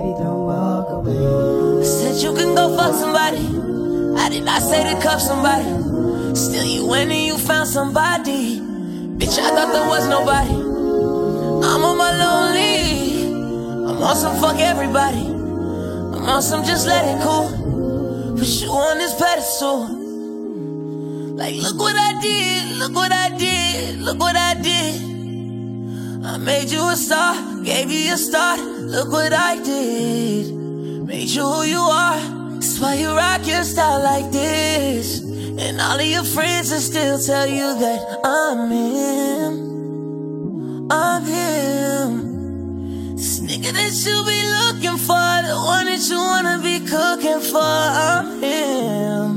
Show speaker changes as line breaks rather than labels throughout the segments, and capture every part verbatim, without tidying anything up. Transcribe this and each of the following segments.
baby, don't walk away.
I said you can go fuck somebody. I did not say to cuff somebody. Still you went and you found somebody. Bitch, I thought there was nobody. I'm on my lonely. I'm on some fuck everybody. I'm on some just let it cool. Put you on this pedestal. Like look what I did, look what I did, look what I did. I made you a star, gave you a start. Look what I did. Made you who you are. That's why you rock your style like this. And all of your friends will still tell you that I'm him. I'm him. This nigga that you be looking for, the one that you wanna be cooking for, I'm him.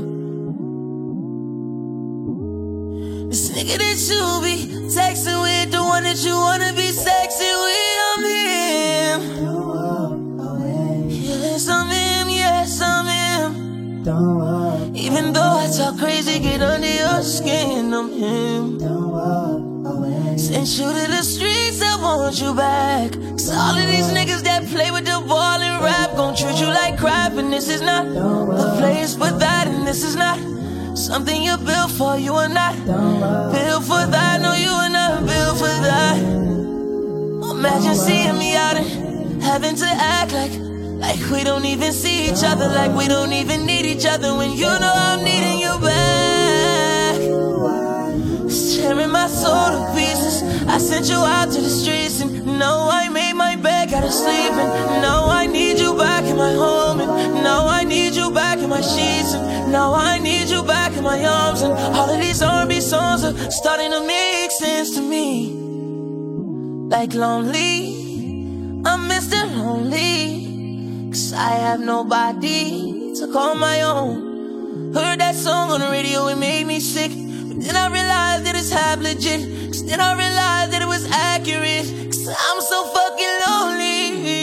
This nigga that you be texting with, the one that you wanna be sexy with, I'm him.
Don't walk away.
Yes, I'm him, yes, I'm him.
Don't walk.
Even though I talk crazy, get under your skin, I'm him.
Don't walk away.
Send you to the streets, I want you back. Cause all of these niggas that play with the ball and rap gon' treat you like crap. And this is not a place for that. And this is not something you're built for. You are not built for that. No, you are not built for that. Imagine seeing me out and having to act like Like we don't even see each other. Like we don't even need each other. When you know I'm needing you back. Tearing my soul to pieces. I sent you out to the streets. And now I made my bed, gotta sleep. And now I need you back in my home. And now I need you back in my sheets. And now I need you back in my arms. And all of these R and B songs are starting to make sense to me. Like lonely, I'm Mister Lonely. Cause I have nobody to call my own. Heard that song on the radio, it made me sick. But then I realized that it's half legit. Cause then I realized that it was accurate. Cause I'm so fucking lonely.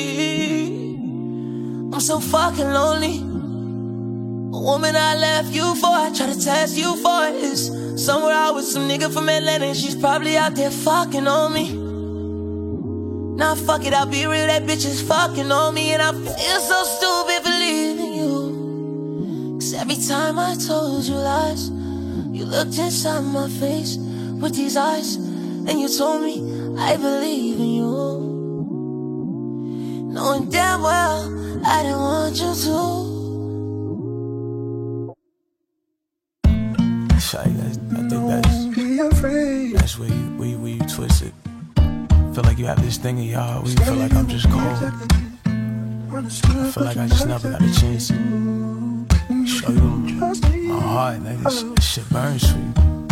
I'm so fucking lonely. A woman I left you for, I try to test you for is somewhere out with some nigga from Atlanta. And she's probably out there fucking on me. Nah, fuck it, I'll be real, that bitch is fucking on me. And I feel so stupid for leaving you. Cause every time I told you lies, you looked inside my face with these eyes, and you told me I believe in you, knowing damn well I didn't want you to.
Shy, I, I think that's, that's where you, where you, where you twist it. Feel like you have this thing in your heart where you feel like I'm just cold. I feel like I just never got a chance to show you my heart. Like this, this shit burns for you.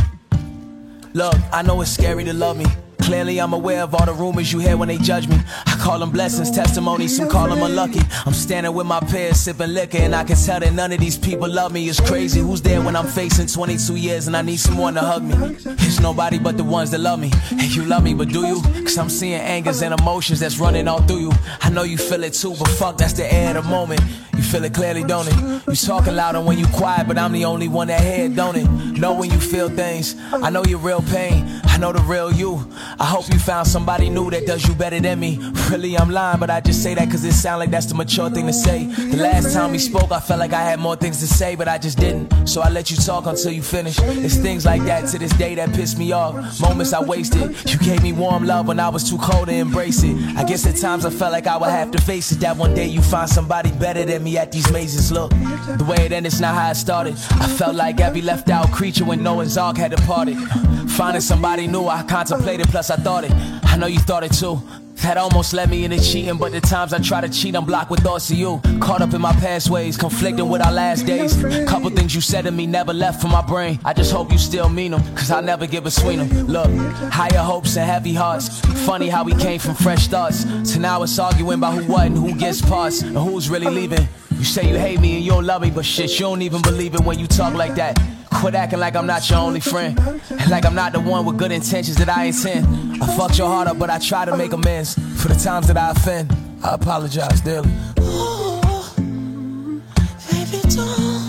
Look, I know it's scary to love me. Clearly I'm aware of all the rumors you hear when they judge me. I call them blessings, testimonies, some call them unlucky. I'm standing with my peers, sipping liquor, and I can tell that none of these people love me. It's crazy, who's there when I'm facing twenty-two years and I need someone to hug me? It's nobody but the ones that love me. And you love me, but do you? Cause I'm seeing angers and emotions that's running all through you. I know you feel it too, but fuck, that's the air of the moment. You feel it clearly, don't it? You talking louder when you quiet, but I'm the only one that hear it, don't it? Know when you feel things, I know your real pain, I know the real you. I hope you found somebody new that does you better than me. Really, I'm lying, but I just say that cause it sound like that's the mature thing to say. The last time we spoke, I felt like I had more things to say, but I just didn't. So I let you talk until you finish. It's things like that to this day that piss me off. Moments I wasted. You gave me warm love when I was too cold to embrace it. I guess at times I felt like I would have to face it, that one day you find somebody better than me at these mazes. Look, the way it ended is not how it started. I felt like every left out creature when Noah's Ark had departed. Finding somebody new, I contemplated, plus I thought it. I know you thought it too. That almost led me into cheating, but the times I try to cheat, I'm blocked with thoughts of you. Caught up in my past ways, conflicting with our last days. Couple things you said to me never left from my brain. I just hope you still mean them, cause I'll never get between them. Look, higher hopes and heavy hearts. Funny how we came from fresh starts to now it's arguing about who what and who gets parts and who's really leaving. You say you hate me and you don't love me, but shit, you don't even believe it when you talk like that. Quit acting like I'm not your only friend, and like I'm not the one with good intentions that I intend. I fucked your heart up, but I try to make amends for the times that I offend. I apologize daily.
Oh, baby, don't,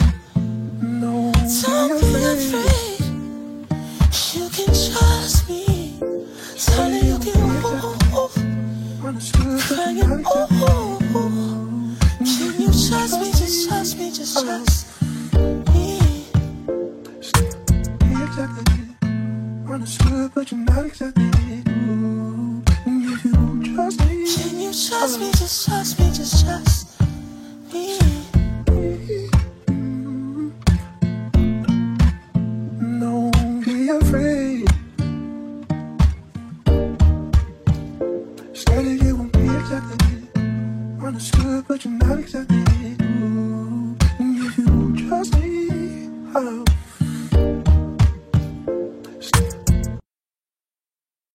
don't be afraid. You can trust me. Darling, you can move, crying, oh, oh, oh. just me.
Don't be afraid. Scared that you won't be accepted. Understood, but you're not accepted.